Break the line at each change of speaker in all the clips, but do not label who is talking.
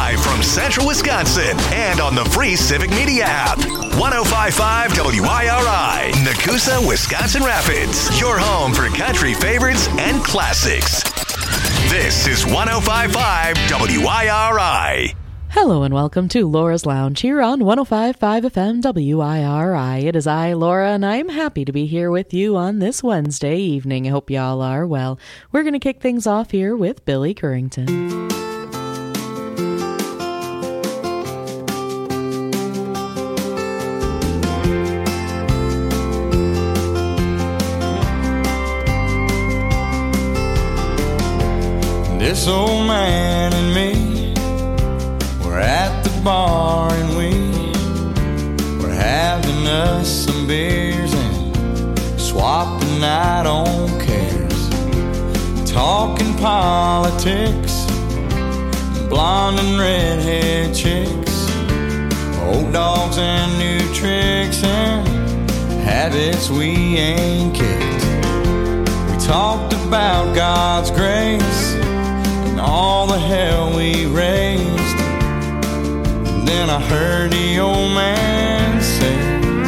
Live from Central Wisconsin and on the free Civic Media app. 105.5 WIRI, Nakusa, Wisconsin Rapids. Your home for country favorites and classics. This is 105.5 WIRI.
Hello and welcome to Laura's Lounge here on 105.5 FM WIRI. It is I, Laura, and I'm happy to be here with you on this Wednesday evening. I hope y'all are well. We're going to kick things off here with Billy Currington.
This old man and me, we're at the bar and we're having us some beers and swapping out on cares, talking politics, blonde and redhead chicks, old dogs and new tricks and habits we ain't kicked. We talked about God's grace, all the hell we raised. And then I heard the old man say,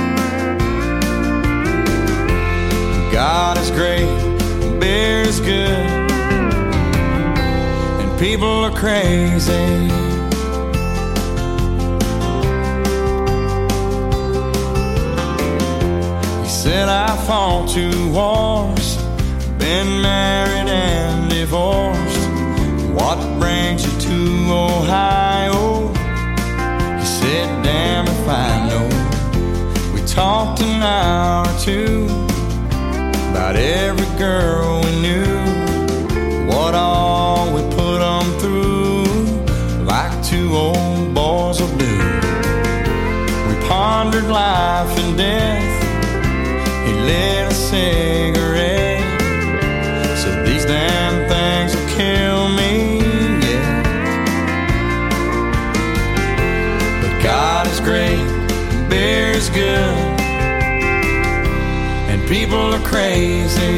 God is great, beer is good, and people are crazy. He said I fought 2 wars, been married and divorced. What brings you to Ohio? He said, damn if I know. We talked an hour or 2 about every girl we knew, what all we put them through, like 2 old boys will do. We pondered life and death. He lit a cigarette, said these damn things will kill me. God is great, beer is good, and people are crazy.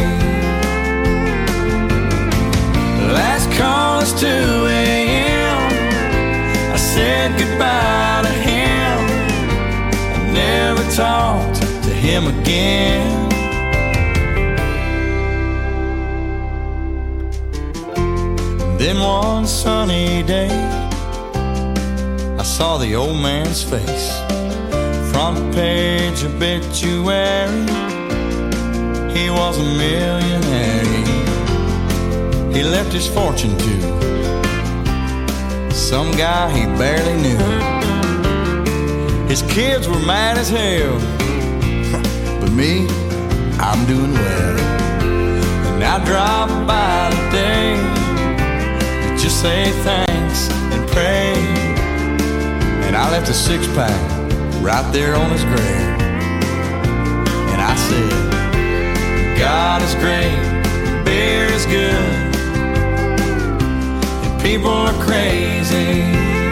Last call is 2 a.m. I said goodbye to him. I never talked to him again. Then one sunny day, I saw the old man's face, front page obituary. He was a millionaire. He left his fortune to some guy he barely knew. His kids were mad as hell, but me, I'm doing well. And I drop by today to just say thanks and pray. And I left a 6-pack right there on his grave. And I said, God is great, beer is good, and people are crazy.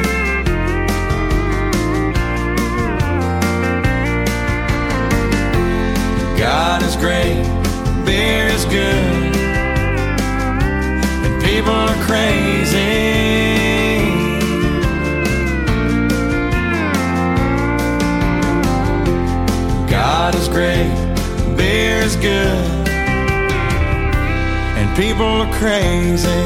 God is great, beer is good, and people are crazy. God is great, beer is good, and people are crazy.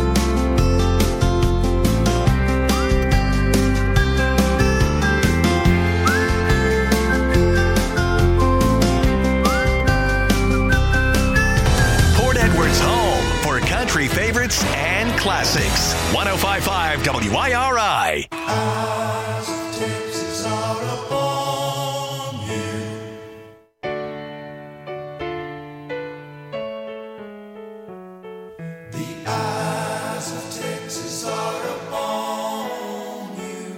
Port Edwards' home for country favorites and classics. 105.5 WIRI.
Eyes of Texas are upon you. The eyes of Texas are upon you.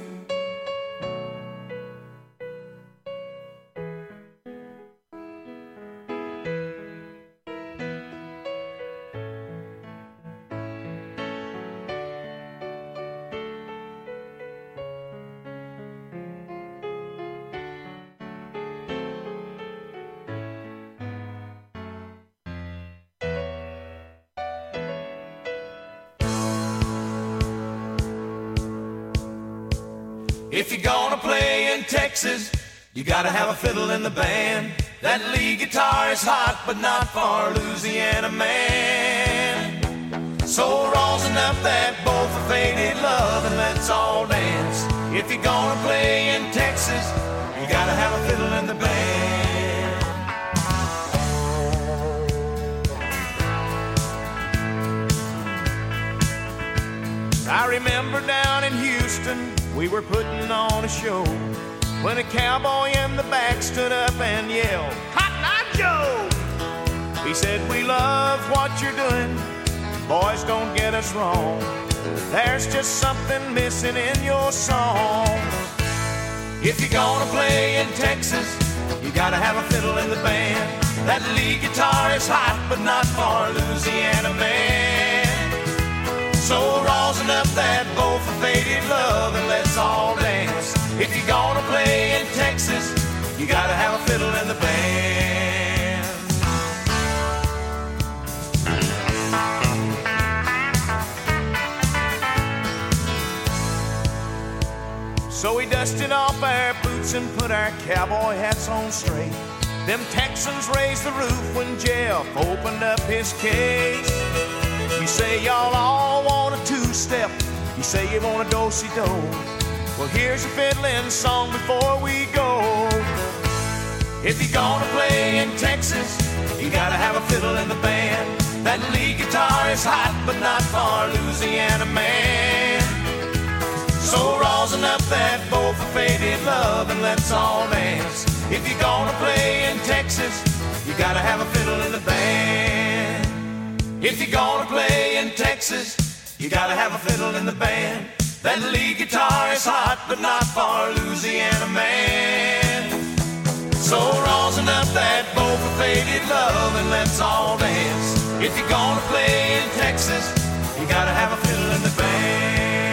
If you're gonna play in Texas, you gotta have a fiddle in the band. That lead guitar is hot, but not for Louisiana man. So rosin up that bowl for faded love and let's all dance. If you're gonna play in Texas, you gotta have a fiddle in the band. I remember down in Houston, we were putting on a show when a cowboy in the back stood up and yelled, "Cotton Eye Joe!" He said, "We love what you're doing, boys, don't get us wrong. There's just something missing in your song. If you're gonna play in Texas, you gotta have a fiddle in the band. That lead guitar is hot, but not for Louisiana man. So rosin up that bowl for faded love and let's all dance. If you're gonna play in Texas, you gotta have a fiddle in the band." So we dusted off our boots and put our cowboy hats on straight. Them Texans raised the roof when Jeff opened up his case. You say y'all all want a two-step, you say you want a do-si-do. Well, here's your fiddling song before we go. If you're gonna play in Texas, you gotta have a fiddle in the band. That lead guitar is hot, but not for Louisiana man. So rosin up that bowl for faded love and let's all dance. If you're gonna play in Texas, you gotta have a fiddle in the band. If you're gonna play in Texas, you gotta have a fiddle in the band. That lead guitar is hot, but not for Louisiana man. So rosin up that bowl for faded love and let's all dance. If you're gonna play in Texas, you gotta have a fiddle in the band.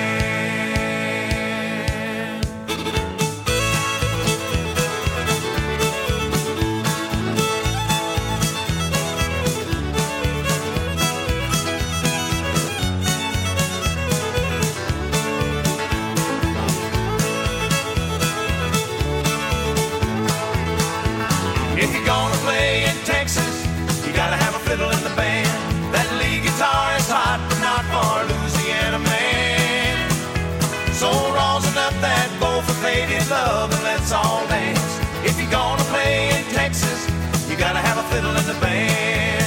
If you're gonna play in Texas, you gotta have a fiddle in the band. That lead guitar is hot, but not for Louisiana man. So rosin up that bowl for faded love and let's all dance. If you're gonna play in Texas, you gotta have a fiddle in the band.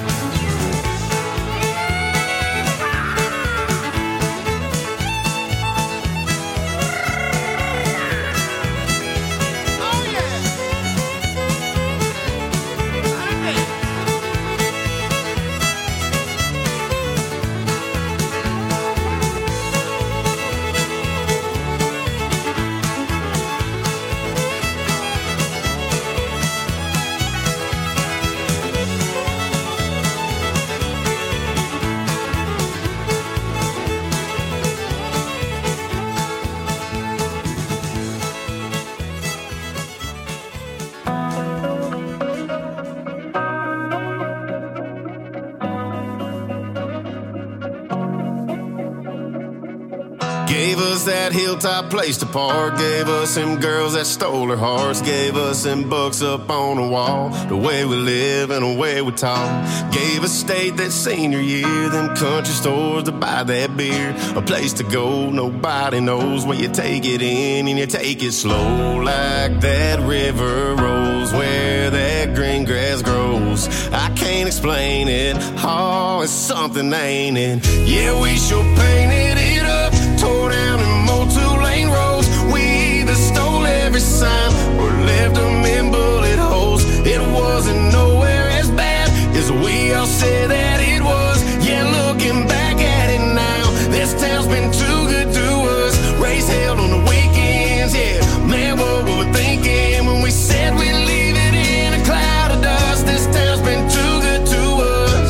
Gave us that hilltop place to park. Gave us them girls that stole our hearts. Gave us them books up on the wall. The way we live and the way we talk. Gave us state that senior year. Them country stores to buy that beer. A place to go, nobody knows. Where you take it in and you take it slow. Like that river rolls where that green grass grows. I can't explain it. Oh, it's something, ain't it? Yeah, we sure painted it up. Tore down and mowed 2-lane roads. We either stole every sign or left them in bullet holes. It wasn't nowhere as bad as we all said that it was. Yeah, looking back at it now, this town's been too good to us. Race held on the weekends, yeah. Man, what were we thinking when we said we'd leave it in a cloud of dust? This town's been too good to us.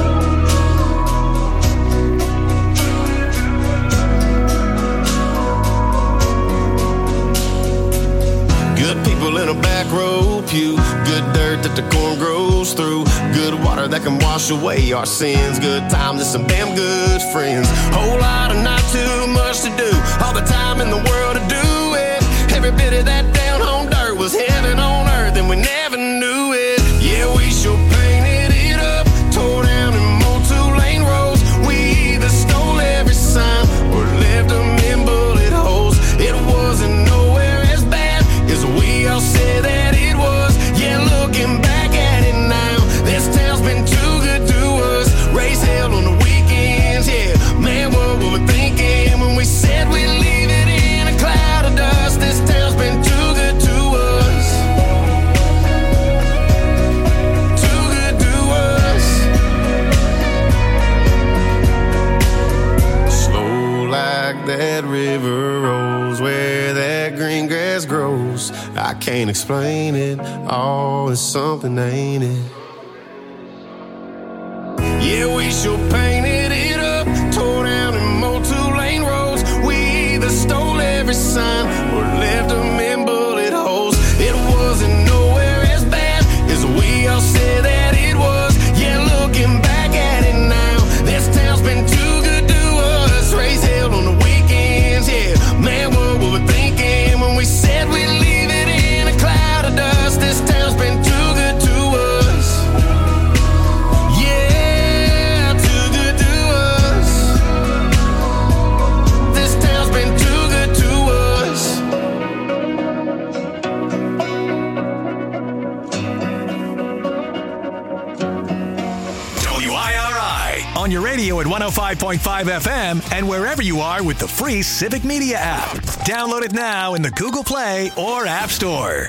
Good people in a back row pew. Good dirt that the corn grows through. Good water that can wash away our sins. Good times and some damn good friends. Whole lot of not too much to do. All the time in the world to do city, that down home dirt was heaven on earth, and we never knew it. Yeah, we sure painted it up, tore down and mowed 2-lane roads. We either stole every sign or left them in bullet holes. It wasn't nowhere as bad as we all said that it was. Yeah, looking back at it now, this town's been too good to us. Raise hell on the weekends, yeah. Man, what were we thinking when we said we'd leave it in a cloud of dust? This town's been too good to us. Too good to us. Slow like that river rolls, where that green grass grows. I can't explain it, all is something, ain't it? Yeah, we sure painted it up, tore down and mowed 2-lane roads. We either stole every sign or left them in bullet holes. It wasn't nowhere as bad as we all said that it was. Yeah, looking back at it now, this town's been too good to us. Raise hell on the weekends, yeah. Man, what were we thinking when we said we'd leave it in a cloud of dust? This town's been too good to us. Yeah, too good to us. This town's been too good to us.
WIRI on your radio at 105.5 FM and wherever you are with the free Civic Media app. Download it now in the Google Play or App Store.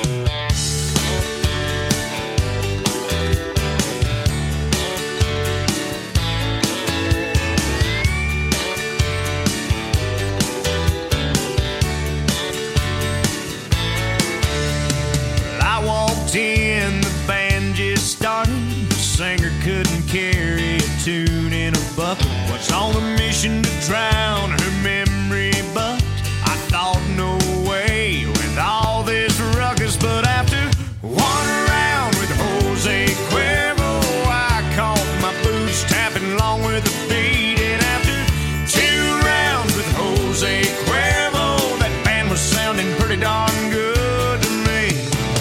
I walked in, the band just started. The singer couldn't carry a tune in a bucket. Was on a mission to drown her memory, but I thought no way with all this ruckus. But after one round with Jose Cuervo, I caught my boots tapping along with the beat. And after 2 rounds with Jose Cuervo, that band was sounding pretty darn good to me.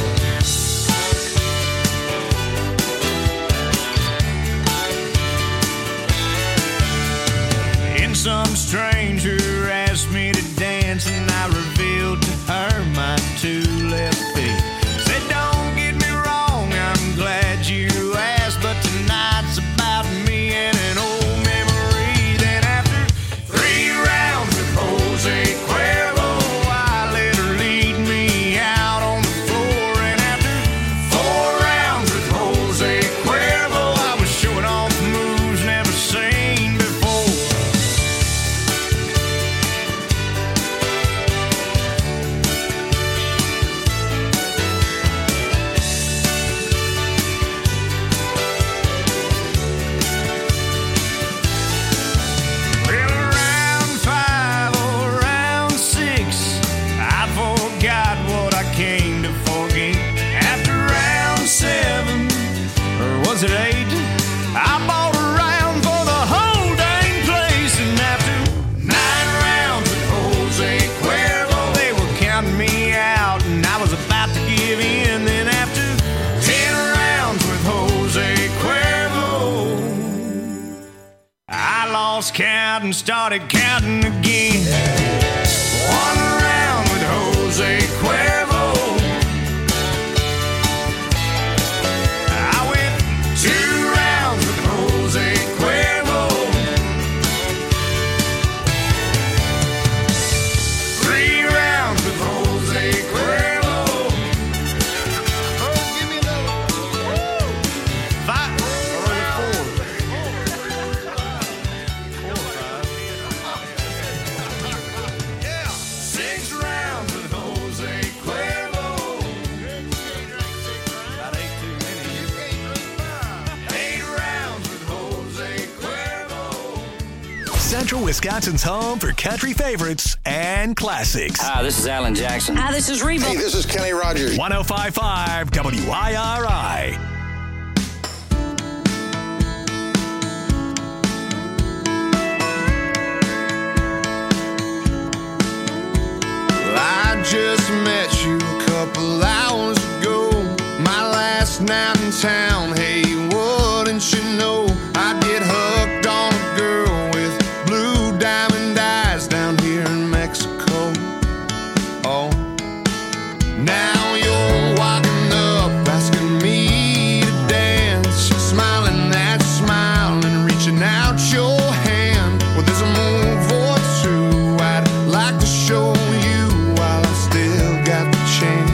And some stranger asked me to dance, and I revealed to her my 2 left feet. Said, don't get me wrong, I'm glad you asked, but tonight's about me and an old memory. Then after 3 rounds with Jose Cuervo, I let her lead me out on the floor. And after 4 rounds with Jose Cuervo, I was showing off moves never seen before. Well, around 5 or around 6, I forgot what I came to forget. After round 7, or was it 8, I bought a round for the whole dang place. And after 9 rounds with Jose Cuervo, they were counting me out, and I was about to give in. Then after 10 rounds with Jose Cuervo, I lost count and started counting again. 1 round with Jose Cuervo, I went 2 rounds with Jose Cuervo, 3 rounds with Jose Cuervo. Oh, give me another. 5 or 4. 6 rounds with Jose Cuervo. That ain't too many. 8 rounds with Jose Cuervo.
Central Wisconsin's home for country favorites and classics.
Hi, this is Alan Jackson.
Hi, this is Reba.
Hey, this is Kenny Rogers.
105.5 WIRI.
I just met living out in town. Hey, wouldn't you know I'd get hooked on a girl with blue diamond eyes down here in Mexico. Oh, now you're walking up asking me to dance, smiling that smile and reaching out your hand. Well, there's a move or two I'd like to show you while I still got the chance.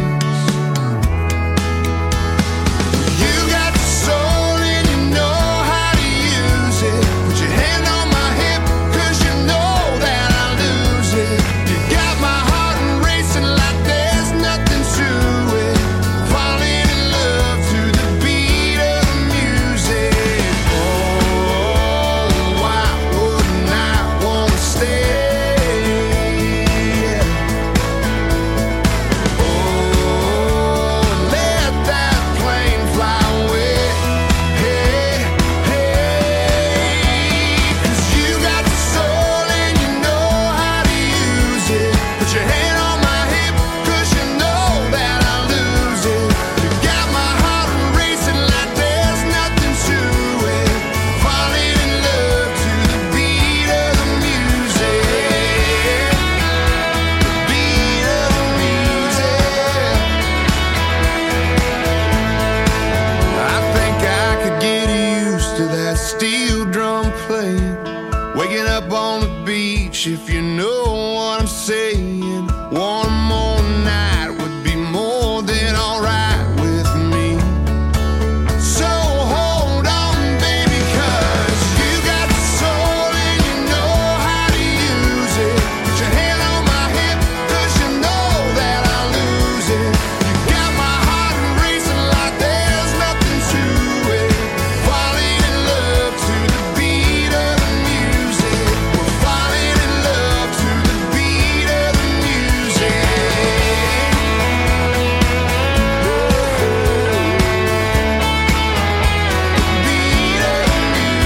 If you know what I'm saying, one more night would be more than alright with me. So hold on, baby, 'cause you got the soul and you know how to use it. Put your hand on my hip, 'cause you know that I'll lose it. You got my heart racing like there's nothing to it. Falling in love to the beat of the music. We're falling in love to the beat of the music. Beat of the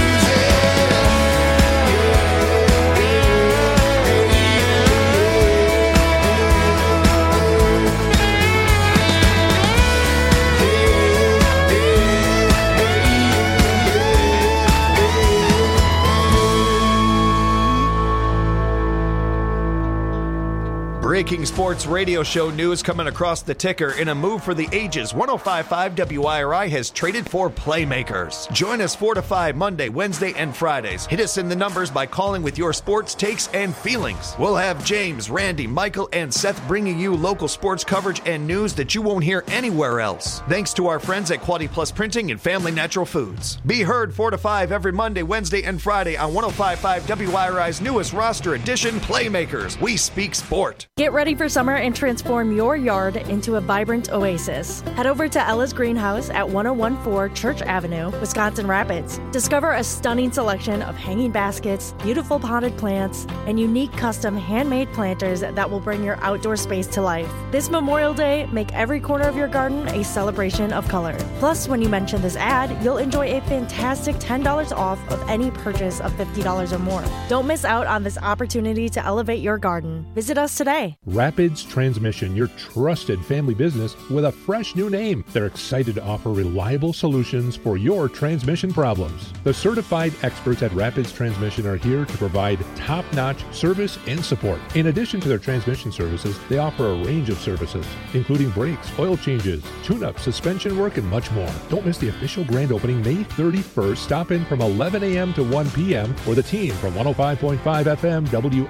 Breaking sports radio show news coming across the ticker. In a move for the ages, 105.5 WIRI has traded for playmakers. Join us 4 to 5 Monday, Wednesday, and Fridays. Hit us in the numbers by calling with your sports takes and feelings. We'll have James, Randy, Michael, and Seth bringing you local sports coverage and news that you won't hear anywhere else. Thanks to our friends at Quality Plus Printing and Family Natural Foods. Be heard 4 to 5 every Monday, Wednesday, and Friday on 105.5 WIRI's newest roster edition, Playmakers. We speak sport.
Get ready for summer and transform your yard into a vibrant oasis. Head over to Ella's Greenhouse at 1014 Church Avenue, Wisconsin Rapids. Discover a stunning selection of hanging baskets, beautiful potted plants, and unique custom handmade planters that will bring your outdoor space to life. This Memorial Day, make every corner of your garden a celebration of color. Plus, when you mention this ad, you'll enjoy a fantastic $10 off of any purchase of $50 or more. Don't miss out on this opportunity to elevate your garden. Visit us today.
Rapids Transmission, your trusted family business with a fresh new name. They're excited to offer reliable solutions for your transmission problems. The certified experts at Rapids Transmission are here to provide top-notch service and support. In addition to their transmission services, they offer a range of services, including brakes, oil changes, tune-up, suspension work, and much more. Don't miss the official grand opening May 31st. Stop in from 11 a.m. to 1 p.m. where the team from 105.5 FM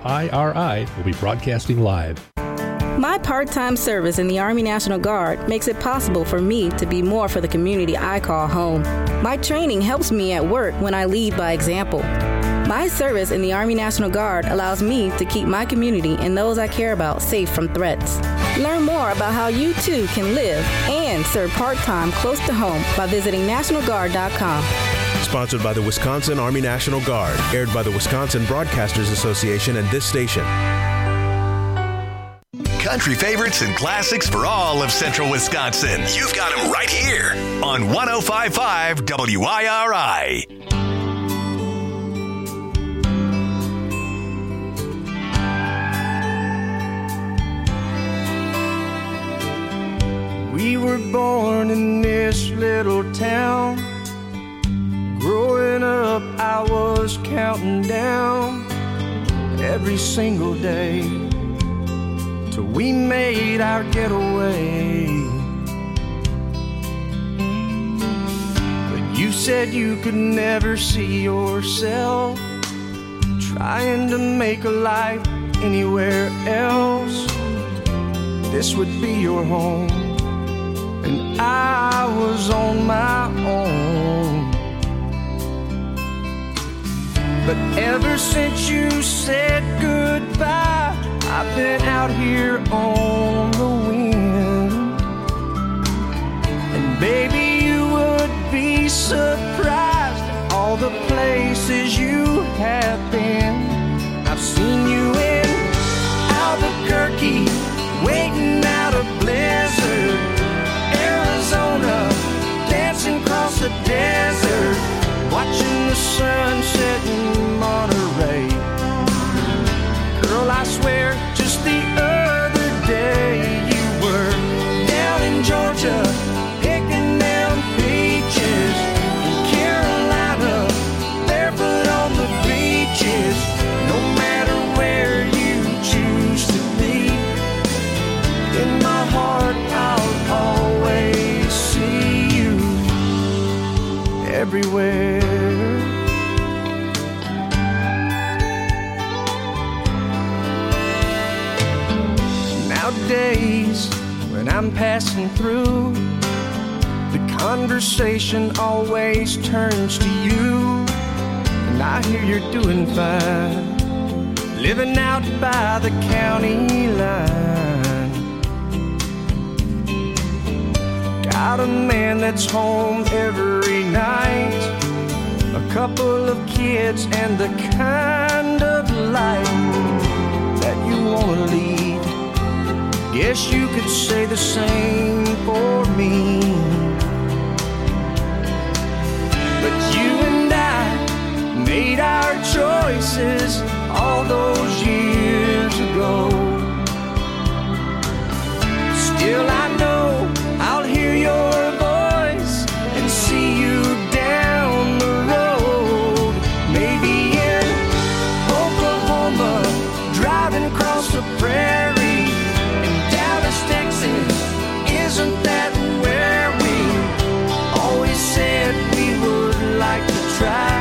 WIRI will be broadcasting live.
My part-time service in the Army National Guard makes it possible for me to be more for the community I call home. My training helps me at work when I lead by example. My service in the Army National Guard allows me to keep my community and those I care about safe from threats. Learn more about how you too can live and serve part-time close to home by visiting NationalGuard.com.
Sponsored by the Wisconsin Army National Guard. Aired by the Wisconsin Broadcasters Association and this station.
Country favorites and classics for all of central Wisconsin. You've got them right here on 105.5 WIRI.
We were born in this this little town. Growing up, I was counting down every single day till we made our getaway. But you said you could never see yourself trying to make a life anywhere else. This would be your home, and I was on my own. But ever since you said goodbye, I've been out here on the wind. And baby, you would be surprised at all the places you have been. I've seen you in Albuquerque, waiting out a blizzard, Arizona, dancing across the desert, watching the sunset in Monterey. Girl, I swear, just the other day you were down in Georgia, picking them peaches, in Carolina, barefoot on the beaches. No matter where you choose to be, in my heart I'll always see you everywhere. Nowadays, when I'm passing through, the conversation always turns to you. And I hear you're doing fine, living out by the county line. Got a man that's home every night, a couple of kids, and the kind of life that you want to lead. Guess you could say the same for me. But you and I made our choices all those years ago. Still I know I'll hear your voice and see you down the road. Maybe in Oklahoma, driving across the prairie. In Dallas, Texas, isn't that where we always said we would like to try?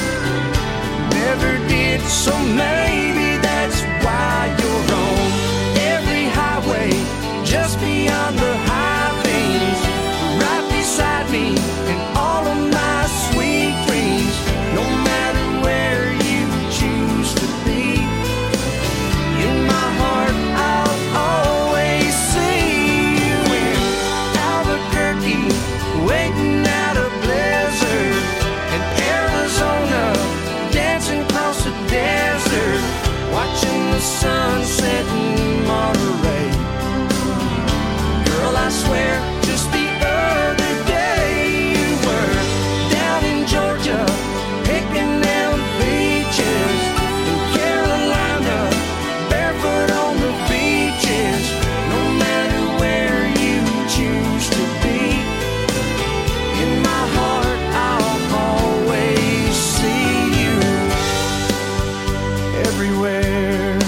Never did, so maybe that's why you're on every highway, just beyond the high things, right beside me in all of my sweet dreams. No matter where you choose to be, in my heart I'll always see you in Albuquerque, waiting out a blizzard, in Arizona, dancing across the desert, watching the sunset in Monterey. Girl, I swear, just the other day you were down in Georgia, picking them peaches, in Carolina, barefoot on the beaches. No matter where you choose to be, in my heart I'll always see you everywhere.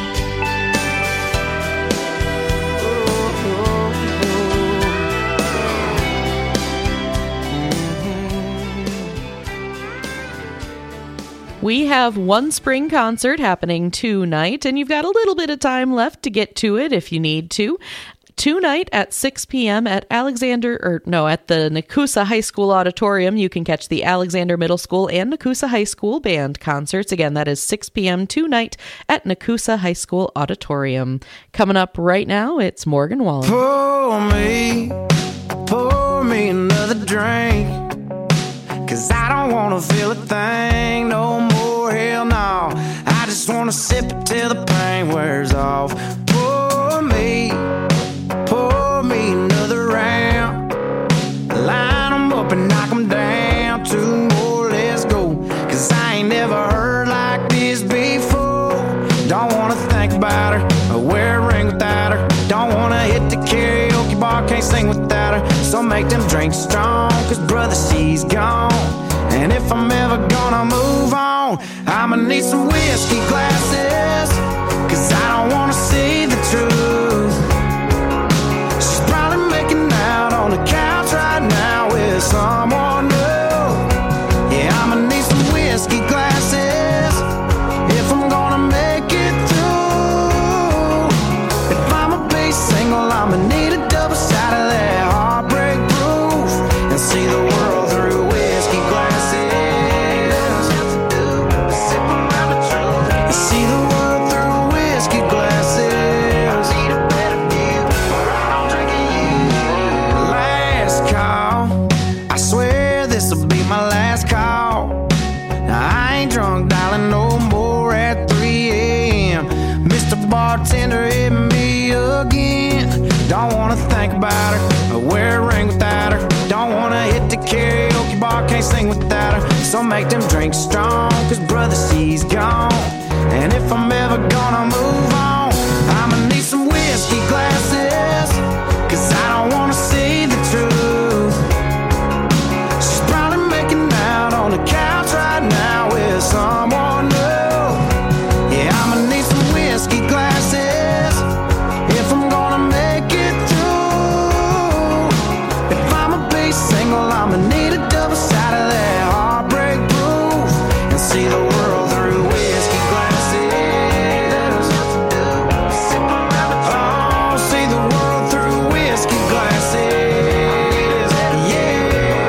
We have one spring concert happening tonight, and you've got a little bit of time left to get to it if you need to. Tonight at 6 p.m. at the Nakusa High School Auditorium, you can catch the Alexander Middle School and Nakusa High School band concerts. Again, that is 6 p.m. tonight at Nakusa High School Auditorium. Coming up right now, it's Morgan Wallen.
Pour me another drink, 'cause I don't wanna feel a thing no more, hell no. I just wanna sip it till the pain wears off. Pour me another round. Line 'em up and knock 'em down. 2 more, let's go. 'Cause I ain't never heard like this before. Don't wanna think about her or wear a ring without her. Don't wanna hit the karaoke bar, can't sing without her.
So make them drinks strong, cause brother, she's gone. And if I'm ever gonna move on, I'ma need some whiskey glasses, cause I don't wanna see the truth. She's probably making out on the couch right now with someone new. Yeah, I'ma need some whiskey glasses if I'm gonna make it through. If I'ma be single, I'ma need a double shot of that heartbreak proof and see the world through whiskey glasses. See the world through whiskey glasses. I need a better view, or I'm drinking you. Last call, I swear this'll be my last call. Now I ain't drunk, darling, no more at 3 a.m. Mr. Bartender hit me again. Don't wanna think about her, or wear a ring without her. Don't wanna hit the karaoke bar, can't sing without her. So make them drinks strong, cause brother, she's gone. And if I'm ever gonna move on, I'ma need some whiskey glasses, cause I don't wanna see the truth. She's probably making out on the couch right now with someone new. Yeah, I'ma need some whiskey glasses if I'm gonna make it through. If I'ma be single, I'ma need a double shot of that heartbreak proof and see the world through whiskey glasses. Oh, see the world through whiskey glasses. Yeah.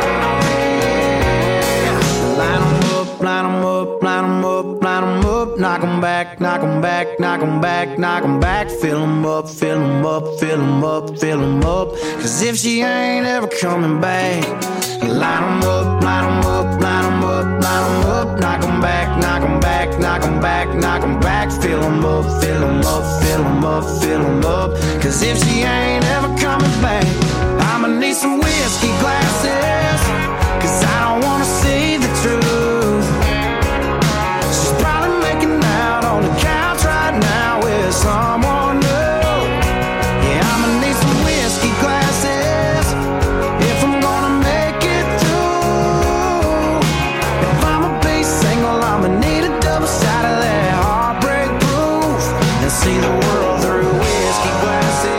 Line 'em up, line 'em up, line 'em up, line 'em up. Knock 'em back, knock 'em back, knock 'em back, knock 'em back. Fill 'em up, fill 'em up, fill 'em up, fill 'em up. Cause if she ain't ever coming back, line 'em up, line 'em up, line 'em up, line 'em up. Knock 'em back, knock 'em back, knock 'em back, knock 'em back. Fill 'em up, fill 'em up, fill 'em up, fill 'em up. Cause if she ain't ever coming back, I'ma need some whiskey glasses, cause I don't wanna see the truth. She's probably making out on the couch right now with someone new. Yeah, I'ma need some whiskey glasses if I'm gonna make it through. If I'ma be single, I'ma need a double shot of that heartbreak proof and see the world through whiskey glasses.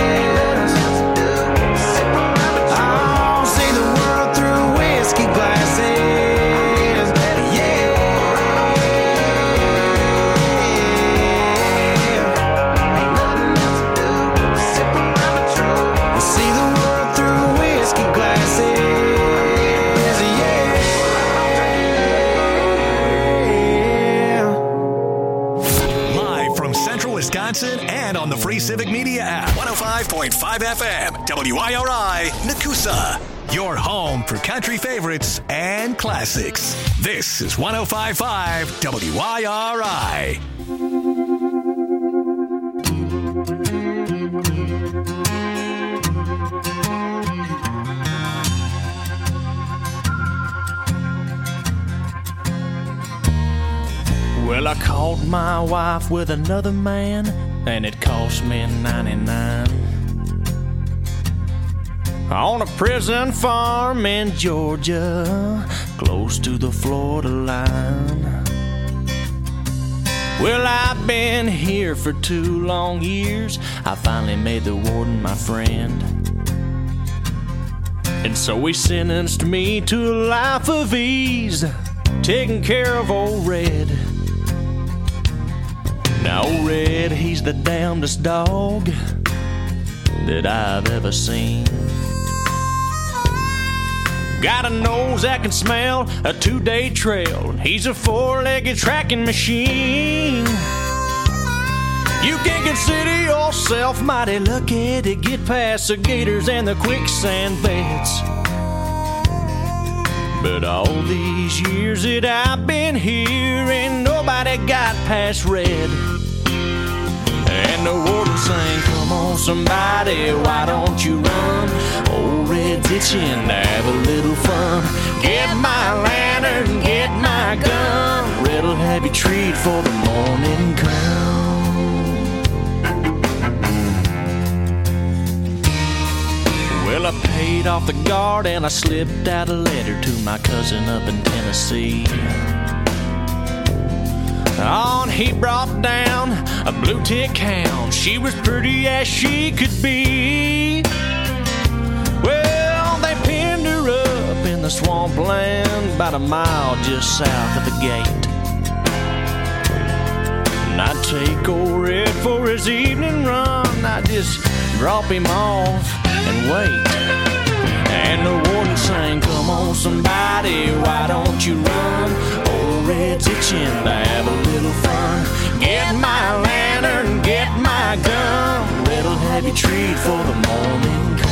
Oh, see the world through whiskey glasses. Yeah. Ain't nothing else to do, sip around the truth. See the world through whiskey glasses. Yeah.
Live from Central Wisconsin and on the free Civic Media app. 105.5 FM, WIRI, Nakusa. Your home for country favorites and classics. This is 105.5 WIRI.
Well, I caught my wife with another man, and it cost me $99. On a prison farm in Georgia, close to the Florida line. Well, I've been here for 2 long years. I finally made the warden my friend. And so he sentenced me to a life of ease, taking care of old Red. Now old Red, he's the damnedest dog that I've ever seen. Got a nose that can smell a 2-day trail. He's a 4-legged tracking machine. You can consider yourself mighty lucky to get past the gators and the quicksand beds. But all these years that I've been here, ain't nobody got past Red. And the warden sang, come on somebody, why don't you run? Old Red's itching to have a little fun. Get my lantern, get my gun. Red'll have you treat for the morning come. Well,
I paid off the guard and I slipped out a letter to my cousin up in Tennessee. On he brought down a blue tick hound. She was pretty as she could be. Well, they pinned her up in the swampland about a mile just south of the gate. And I'd take old Red for his evening run. I'd just drop him off and wait. And the warden sang, "Come on somebody, why don't you run? Old Red's itching to have a little fun. Get my lantern, get my gun. Red'll have you treat for the morning come."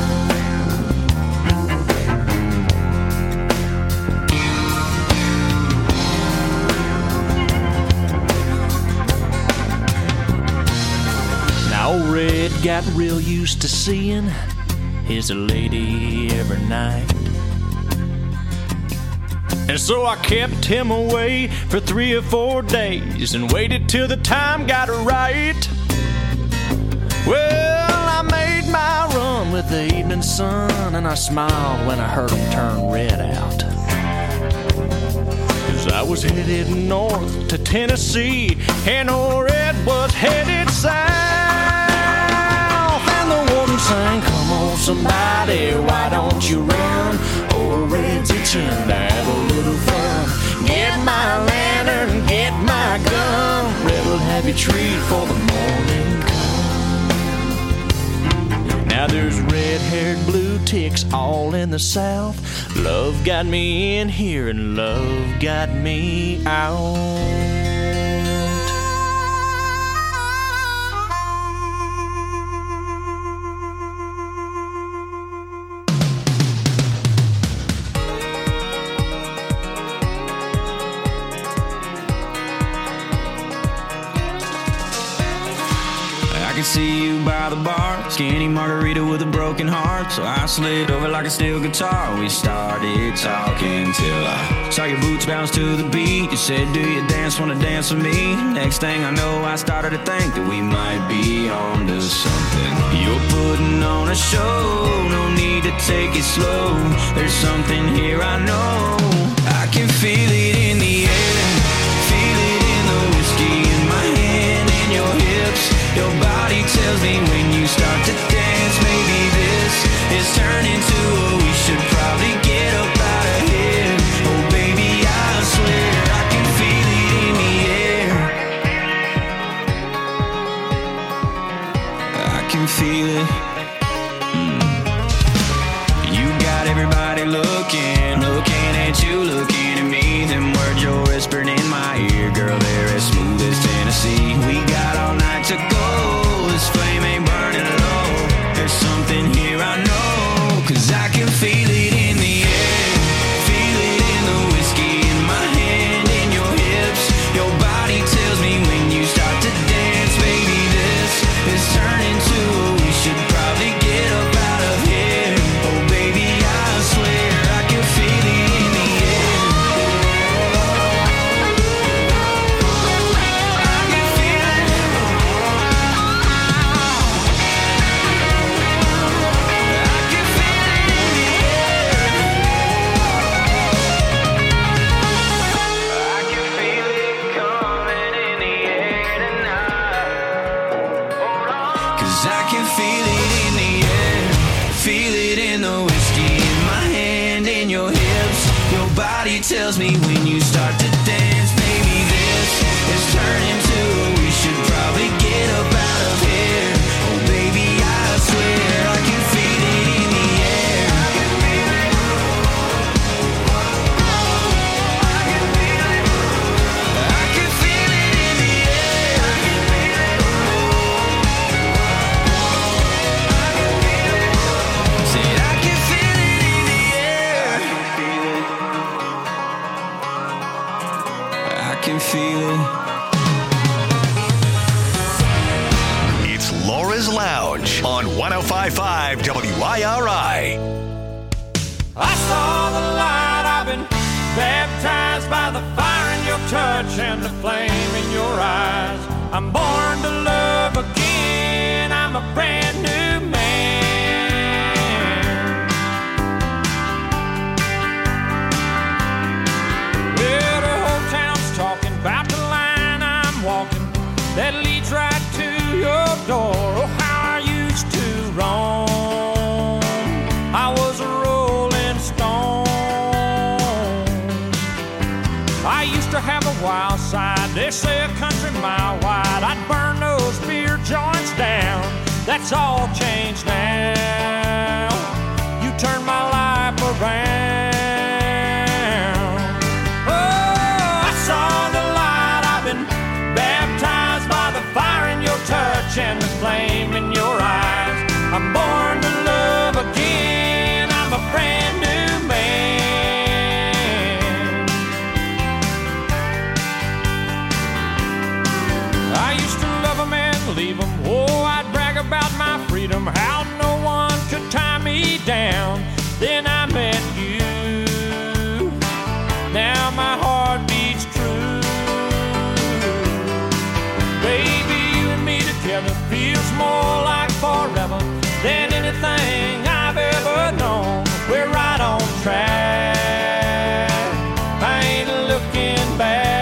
Now old Red got real used to seeing his lady every night. And so I kept him away for 3 or 4 days and waited till the time got right. Well, I made my run with the evening sun, and I smiled when I heard him turn Red out. 'Cause I was headed north to Tennessee, and old Red was headed south. And the warden sang, "Come on somebody, why don't you run? Old Red's itching to have a little fun. Get my lantern, get my gun. Red'll have you treat for the morning come." Now there's red-haired blue ticks all in the south. Love got me in here and love got me out.
See you by the bar, skinny margarita with a broken heart. So I slid over like a steel guitar. We started talking till I saw your boots bounce to the beat. You said, "Do you wanna dance with me?" Next thing I know, I started to think that we might be on to something. You're putting on a show, no need to take it slow. There's something here I know. I can feel it in the air, feel it in the whiskey in my hand and your hips. Your body tells me when you start to dance, maybe this is turning to we should probably get up out of here. Oh baby, I swear I can feel it in the air. I can feel it. You got everybody looking at you, looking at me. Them words you're whispering in my ear, girl, they're as smooth as Tennessee. We got all night to go, this flame ain't burning low. There's something here I know, 'cause I can feel it in the air, feel it in the whiskey in my hand and your hips. Your body tells me when you start to dance, baby, this is turning to we should probably get up out of here. Oh baby, I swear I can feel it in the air. I can feel it. I can feel it in the air. I can feel it coming in the air tonight. Hold on. 'Cause I can feel it in the air, feel it in the whiskey in my hand and your hips. Your body tells me when you start to dance, baby, this is turning to we should probably get up out of here. Oh baby, I swear I can feel it in the air. I can feel it. I can feel it. I can feel it in the air. I can feel it. I can feel it. Said I can feel it in the air. I can feel it. I can feel it.
It's Laura's Lounge on 105.5 WIRI.
I saw the light, I've been baptized by the fire in your touch and the flame in your eyes. I'm born to love again, I'm a brand new man.
that leads right to your door. Oh, how I used to roam. I was a rolling stone. I used to have a wild side, they say a country mile wide. I'd burn those beer joints down. That's all changed now. You turned my life around. Oh, I saw the light. I've been baptized by the fire in your touch and the flame in your eyes. I'm born to love again. I'm a brand new man. I used to love them and leave them. Oh, I'd brag about my freedom, how no one could tie me down. Then I met you. Now my heart beats true. Baby, you and me together feels more like forever than anything I've ever known. We're right on track. I ain't looking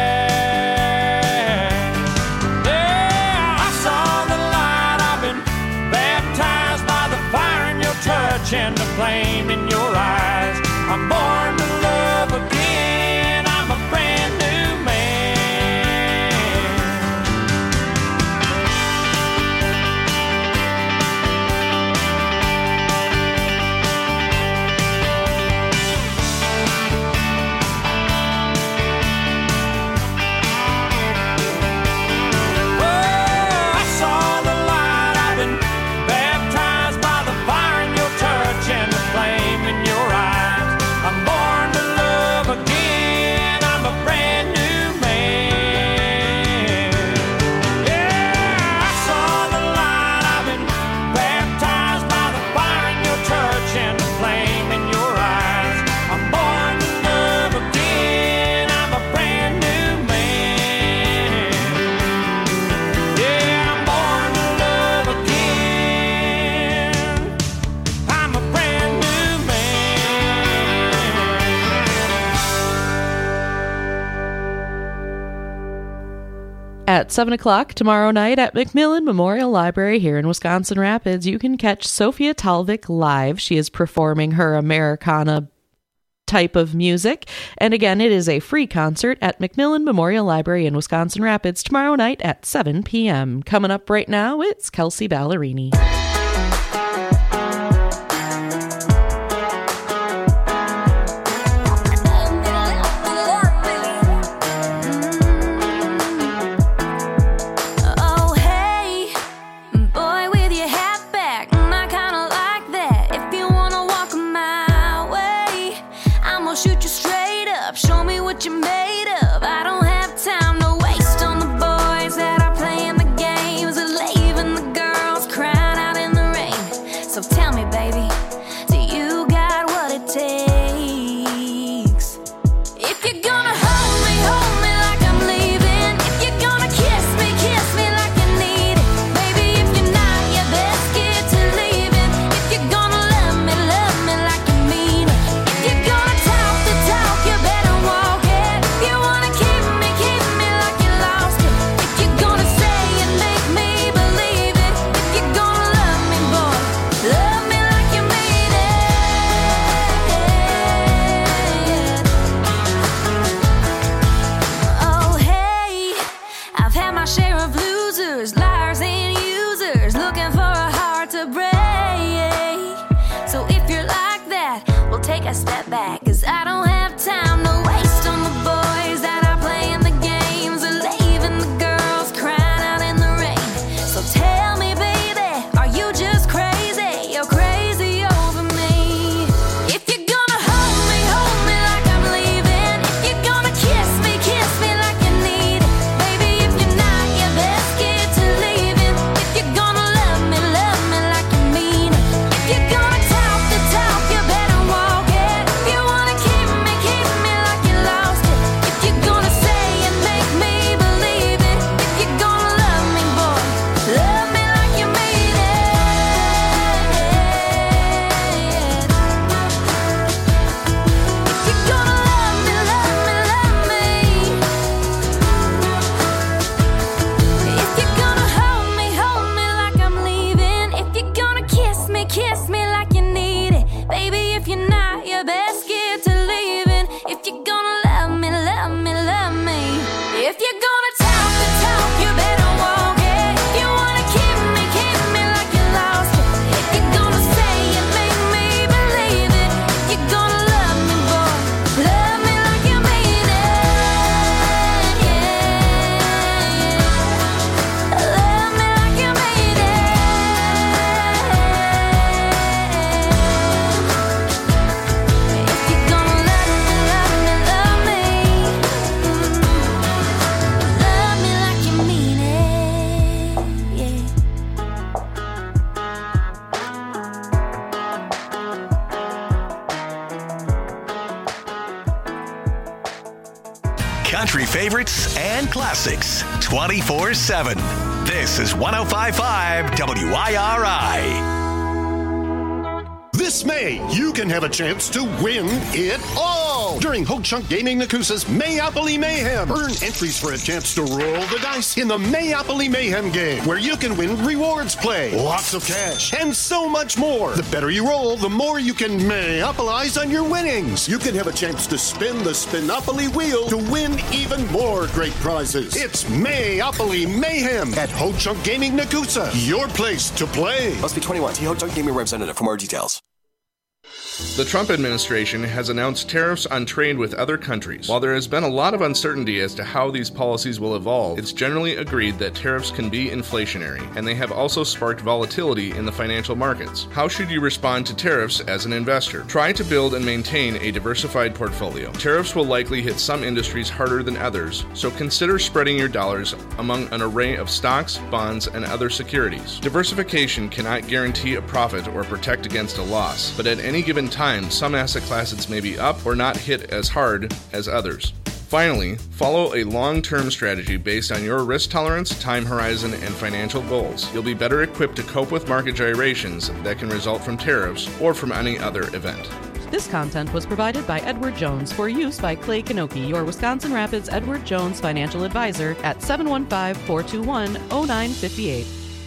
back. Yeah, I saw the light. I've been baptized by the fire in your touch and the flame in your eyes. I'm born to love again. I'm a brand new man. Oh, I saw the light. I've been baptized by the fire in your touch and the flame in your eyes. I'm born to love again. I'm a brand new man. Yeah, I saw the light. I've been baptized by the fire in your touch and the flame in your eyes. I'm born to love again. I'm a brand new man. Yeah, I'm born to love again. I'm a brand new man.
At 7 o'clock tomorrow night at Macmillan Memorial Library here in Wisconsin Rapids, you can catch Sophia Talvik live. She is performing her Americana type of music. And again, it is a free concert at Macmillan Memorial Library in Wisconsin Rapids tomorrow night at 7 p.m. Coming up right now, it's Kelsey Ballerini.
Oh, hey, boy with your hat back, I kinda like that. If you wanna walk my way, I'm gonna shoot you straight up, show me what you're made of. I don't have time to waste on the boys that are playing the games, or leaving the girls crying out in
country favorites and classics 24/7. This is 105.5 WIRI.
This May, you can have a chance to win it all during Ho Chunk Gaming Nakusa's Mayopoly Mayhem. Earn entries for a chance to roll the dice in the Mayopoly Mayhem game, where you can win rewards play, lots of cash, and so much more. The better you roll, the more you can Mayopolize on your winnings. You can have a chance to spin the Spinopoly wheel to win even more great prizes. It's Mayopoly Mayhem at Ho Chunk Gaming Nakusa, your place to play.
Must be 21. See Ho Chunk Gaming representative for more details.
The Trump administration has announced tariffs on trade with other countries. While there has been a lot of uncertainty as to how these policies will evolve, it's generally agreed that tariffs can be inflationary, and they have also sparked volatility in the financial markets. How should you respond to tariffs as an investor? Try to build and maintain a diversified portfolio. Tariffs will likely hit some industries harder than others, so consider spreading your dollars among an array of stocks, bonds, and other securities. Diversification cannot guarantee a profit or protect against a loss, but at any given time, some asset classes may be up or not hit as hard as others. Finally, follow a long-term strategy based on your risk tolerance, time horizon, and financial goals. You'll be better equipped to cope with market gyrations that can result from tariffs or from any other event.
This content was provided by Edward Jones for use by Clay Kanoki, your Wisconsin Rapids Edward Jones financial advisor at 715-421-0958.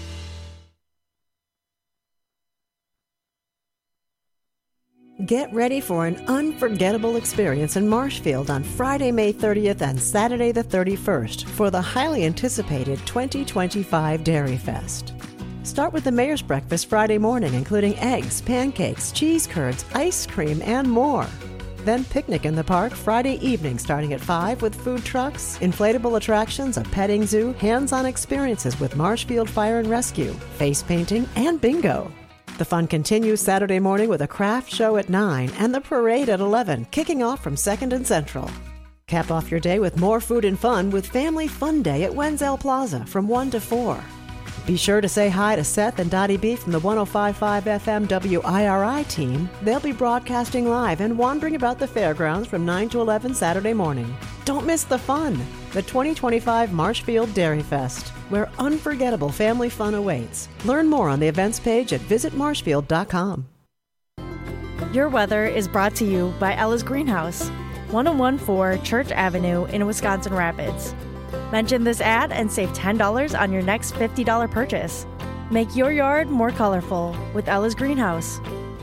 Get ready for an unforgettable experience in Marshfield on Friday, May 30th and Saturday the 31st for the highly anticipated 2025 Dairy Fest. Start with the Mayor's Breakfast Friday morning, including eggs, pancakes, cheese curds, ice cream, and more. Then picnic in the park Friday evening starting at 5 with food trucks, inflatable attractions, a petting zoo, hands-on experiences with Marshfield Fire and Rescue, face painting, and bingo. The fun continues Saturday morning with a craft show at 9 and the parade at 11, kicking off from 2nd and Central. Cap off your day with more food and fun with Family Fun Day at Wenzel Plaza from 1 to 4. Be sure to say hi to Seth and Dottie B from the 105.5 FM WIRI team. They'll be broadcasting live and wandering about the fairgrounds from 9 to 11 Saturday morning. Don't miss the fun, the 2025 Marshfield Dairy Fest, where unforgettable family fun awaits. Learn more on the events page at visitmarshfield.com.
Your weather is brought to you by Ella's Greenhouse, 1014 Church Avenue in Wisconsin Rapids. Mention this ad and save $10 on your next $50 purchase. Make your yard more colorful with Ella's Greenhouse.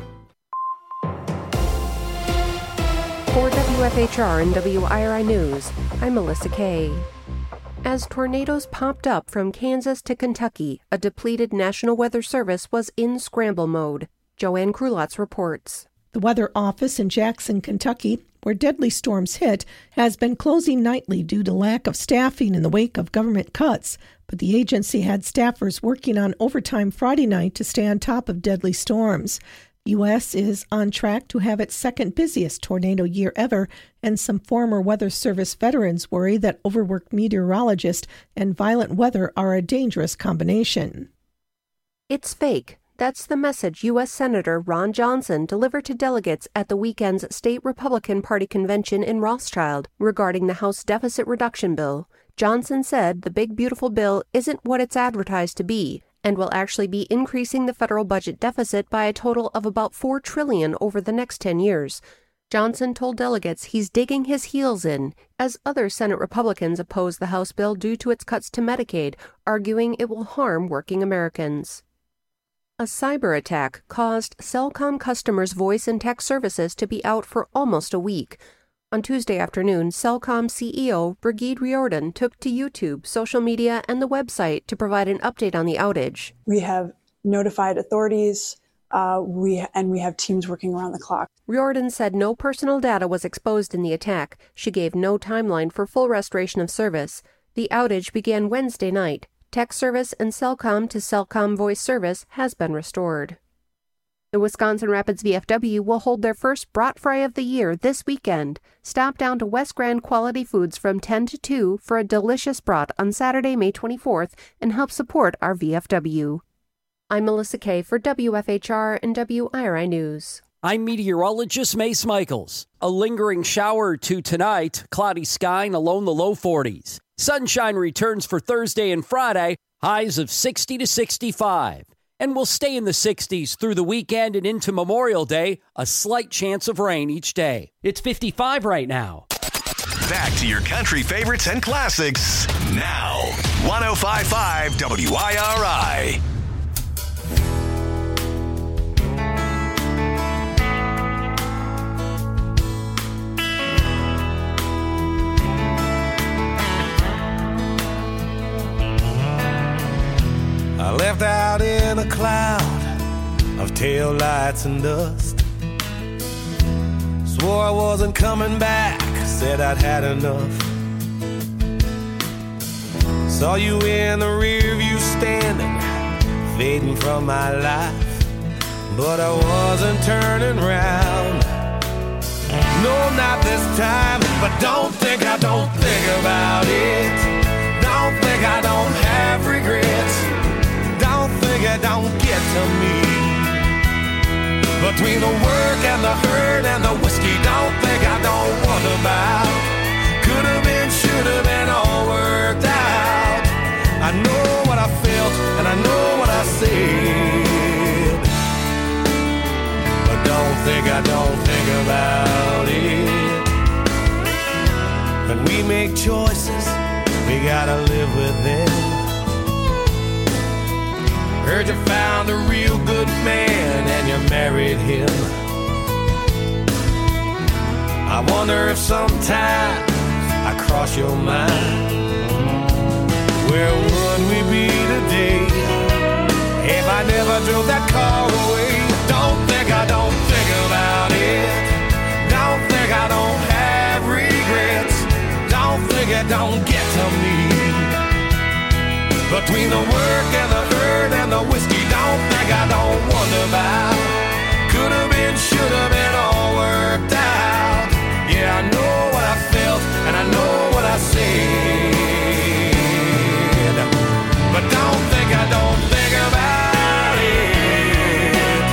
For WFHR and WIRI News, I'm Melissa Kay. As tornadoes popped up from Kansas to Kentucky, a depleted National Weather Service was in scramble mode. Joanne Krulotz reports.
The Weather Office in Jackson, Kentucky, where deadly storms hit, has been closing nightly due to lack of staffing in the wake of government cuts. But the agency had staffers working on overtime Friday night to stay on top of deadly storms. The U.S. is on track to have its second busiest tornado year ever, and some former Weather Service veterans worry that overworked meteorologists and violent weather are a dangerous combination.
It's fake. That's the message U.S. Senator Ron Johnson delivered to delegates at the weekend's State Republican Party convention in Rothschild regarding the House deficit reduction bill. Johnson said the big beautiful bill isn't what it's advertised to be, and will actually be increasing the federal budget deficit by a total of about $4 trillion over the next 10 years. Johnson told delegates he's digging his heels in, as other Senate Republicans oppose the House bill due to its cuts to Medicaid, arguing it will harm working Americans. A cyber attack caused Cellcom customers' voice and text services to be out for almost a week. On Tuesday afternoon, Cellcom CEO Brigitte Riordan took to YouTube, social media, and the website to provide an update on the outage.
We have notified authorities, we have teams working around the clock.
Riordan said no personal data was exposed in the attack. She gave no timeline for full restoration of service. The outage began Wednesday night. Text service and Cellcom to Cellcom voice service has been restored. The Wisconsin Rapids VFW will hold their first Brat Fry of the year this weekend. Stop down to West Grand Quality Foods from 10 to 2 for a delicious brat on Saturday, May 24th, and help support our VFW. I'm Melissa Kay for WFHR and WIRI News.
I'm meteorologist Mace Michaels. A lingering shower or two tonight, cloudy sky and along the low 40s. Sunshine returns for Thursday and Friday, highs of 60 to 65. And we'll stay in the 60s through the weekend and into Memorial Day, a slight chance of rain each day. It's 55 right now.
Back to your country favorites and classics now. 105.5 WIRI.
I left out in a cloud of tail lights and dust. Swore I wasn't coming back, said I'd had enough. Saw you in the rear view standing, fading from my life. But I wasn't turning round. No, not this time. But don't think I don't think about it. Don't think I don't have regrets. Don't think it don't get to me. Between the work and the hurt and the whiskey, don't think I don't wonder about. Could have been, should have been, all worked out. I know what I felt and I know what I said. But don't think I don't think about it. When we make choices, we gotta live with them. Heard you found a real good man and you married him. I wonder if sometimes I cross your mind. Where would we be today if I never drove that car away? Don't think I don't think about it. Don't think I don't have regrets. Don't think it don't get to me. Between the work and the hurt and the whiskey, don't think I don't wonder about. Could have been, should have been, all worked out. Yeah, I know what I felt and I know what I said. But don't think I don't think about it.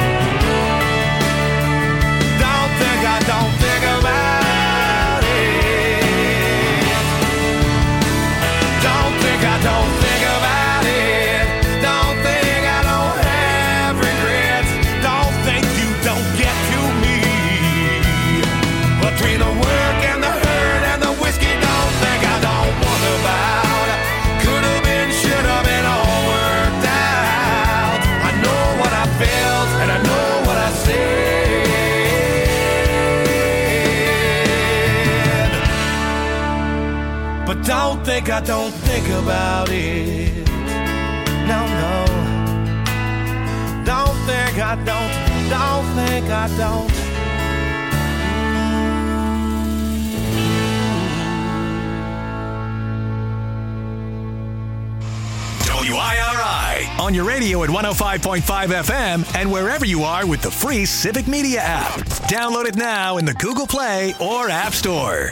Don't think I don't think about it. Don't think I don't think about it. Don't think I don't have regrets. Don't think you don't get to me. Between the work and the hurt and the whiskey, don't think I don't wonder about. Could have been, should have been, all worked out. I know what I felt and I know what I said. But don't think I don't think about it. No, no. Don't think I don't think I don't.
WIRI on your radio at 105.5 FM and wherever you are with the free Civic Media app. Download it now in the Google Play or App Store.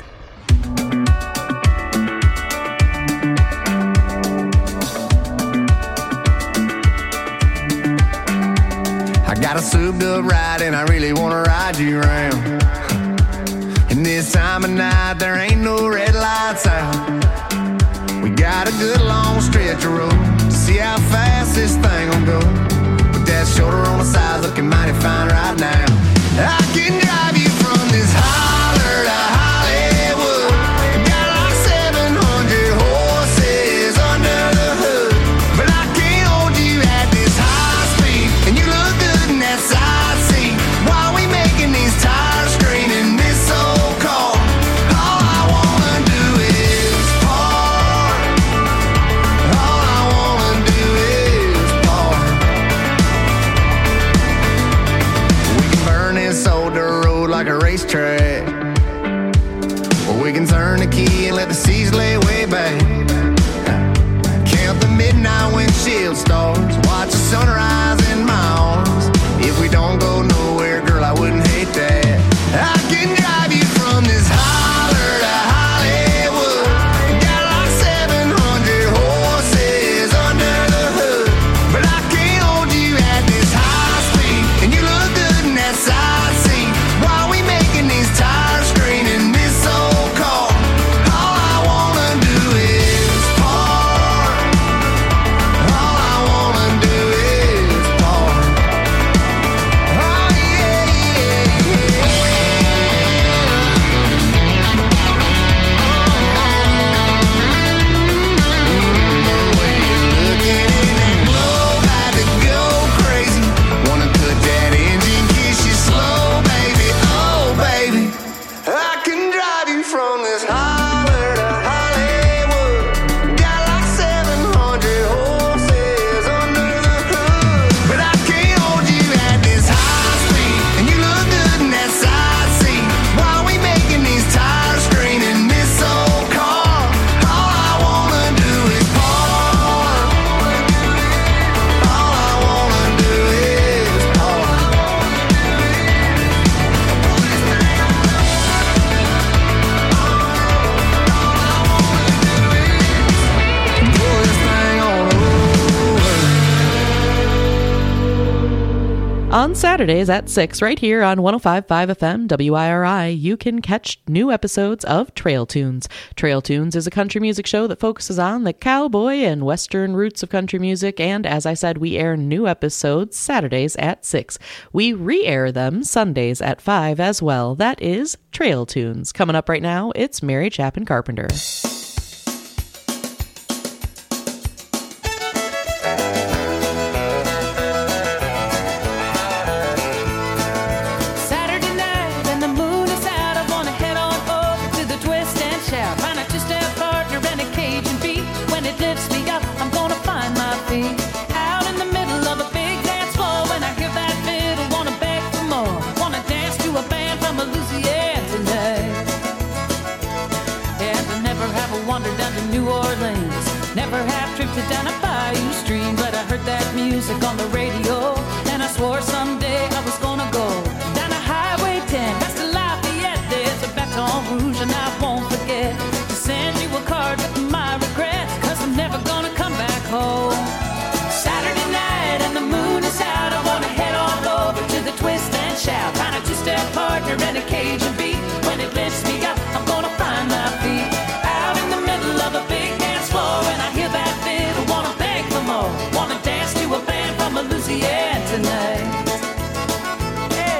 I got a souped up ride and I really wanna ride you around. And this time of night there ain't no red lights out. We got a good long stretch of road to see how fast this thing will go. With that shoulder on the side looking mighty fine right now. I can drive you from this holler to Hollywood. Got like 700 horses under the hood. But I can't hold you at this high speed. And you look good in that side seat. While we making these tires scream in this old car. All I wanna do is park. All I wanna do is park.
On Saturdays at 6, right here on 105.5 FM WIRI, you can catch new episodes of Trail Tunes. Trail Tunes is a country music show that focuses on the cowboy and western roots of country music, and as I said, we air new episodes Saturdays at 6. We re-air them Sundays at 5 as well. That is Trail Tunes. Coming up right now, it's Mary Chapin Carpenter.
Down a bayou stream, but I heard that music on the radio, and I swore someday I was gonna go down a Highway 10 past the Lafayette. There's a Baton Rouge, and I won't forget to send you a card with my regrets, 'cause I'm never gonna come back home. Saturday night and the moon is out, I wanna head on over to the Twist and Shout, find a two-step partner and a Cajun beat. When it lifts me up, I'm gonna find my feet out in the middle of a big dance floor, and I hear that wanna dance to a band from Louisiana tonight. Hey.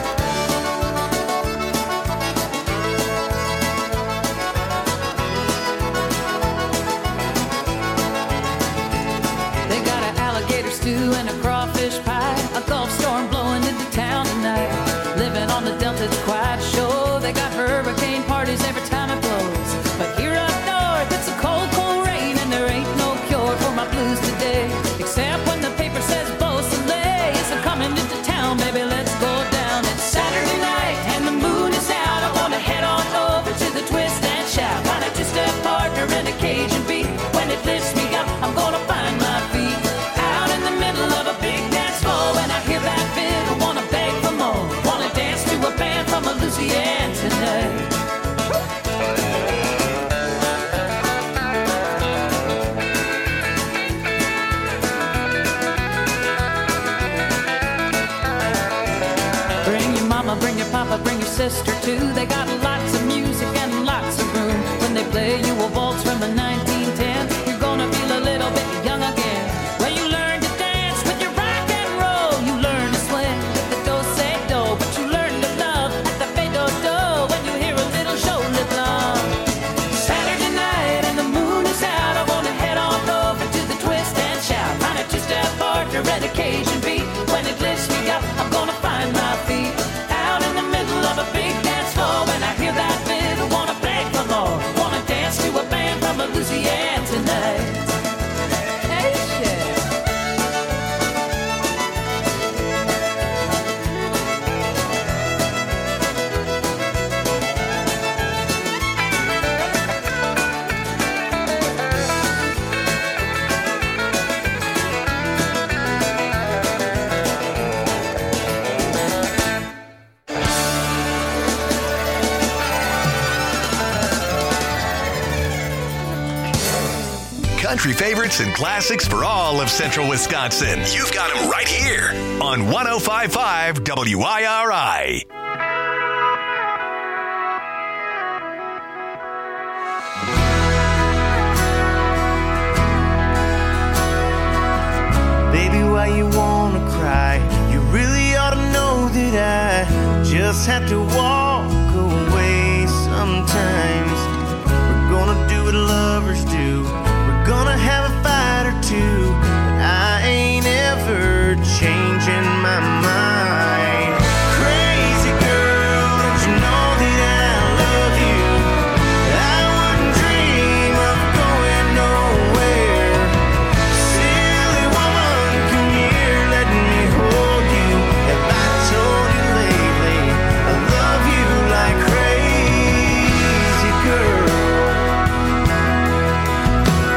They got an alligator stew and a crawfish pie, a Gulf storm blowing into town tonight. Living on the Delta, it's quite a show. They got hurricane parties every time it blows. But here up north, it's a cold, cold rain, and there ain't no cure for my blues today. Except when the paper says Beausoleil is coming into town, baby, let's go down. It's Saturday night and the moon is out. I wanna head on over to the Twist and Shout, find a two-step partner and a Cajun beat. When it lifts me up, I'm gonna find my feet out in the middle of a big dance floor. When I hear that fiddle, wanna beg for more, wanna dance to a band from Louisiana tonight. Bring your papa, bring your sister too. They got lots of music and lots of room. When they play you a waltz from the 1910, you're gonna feel a little bit young again. Well, you learn to dance with your rock and roll. You learn to swing with the do-say-do, but you learn to love at the fade-do-do when you hear a little shoulder blum. Saturday night and the moon is out. I wanna head on over to the Twist and Shout, find a two-step partner and a Cajun beat. When it lifts me up, I'm gonna find my feet of a big dance floor. When I hear that fiddle, wanna beg for more, wanna dance to a band from Louisiana tonight. Hey, shit.
Country favorites and classics for all of Central Wisconsin. You've got them right here on 105.5 WIRI.
Baby, why you wanna cry? You really ought to know that I just have to walk away sometimes. We're gonna do what lovers do. Gonna have a fight or two, but I ain't ever changing my mind. Crazy girl, don't you know that I love you? I wouldn't dream of going nowhere. Silly woman, come here, let me hold you. Have I told you lately I love you like crazy girl?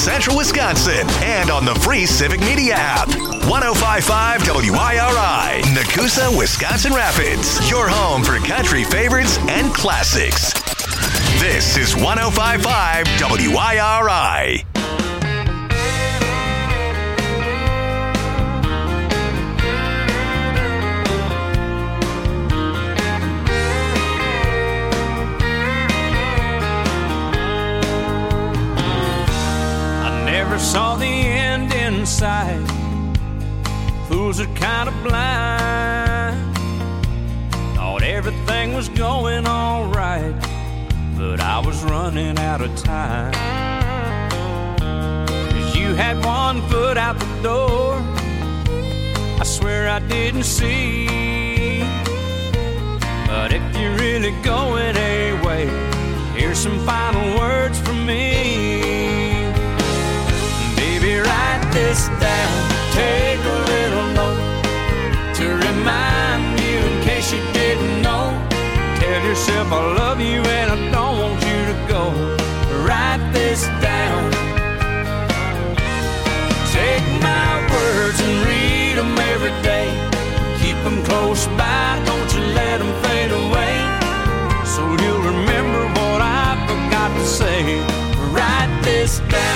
Central Wisconsin and on the free Civic Media app. 105.5 WIRI, Nakusa, Wisconsin Rapids. Your home for country favorites and classics. This is 105.5 WIRI.
Saw the end in sight. Fools are kind of blind. Thought everything was going all right, but I was running out of time. 'Cause you had one foot out the door, I swear I didn't see. But if you're really going away, here's some final words from me. Write this down, take a little note to remind you in case you didn't know. Tell yourself I love you and I don't want you to go. Write this down. Take my words and read them every day. Keep them close by, don't you let them fade away. So you'll remember what I forgot to say. Write this down.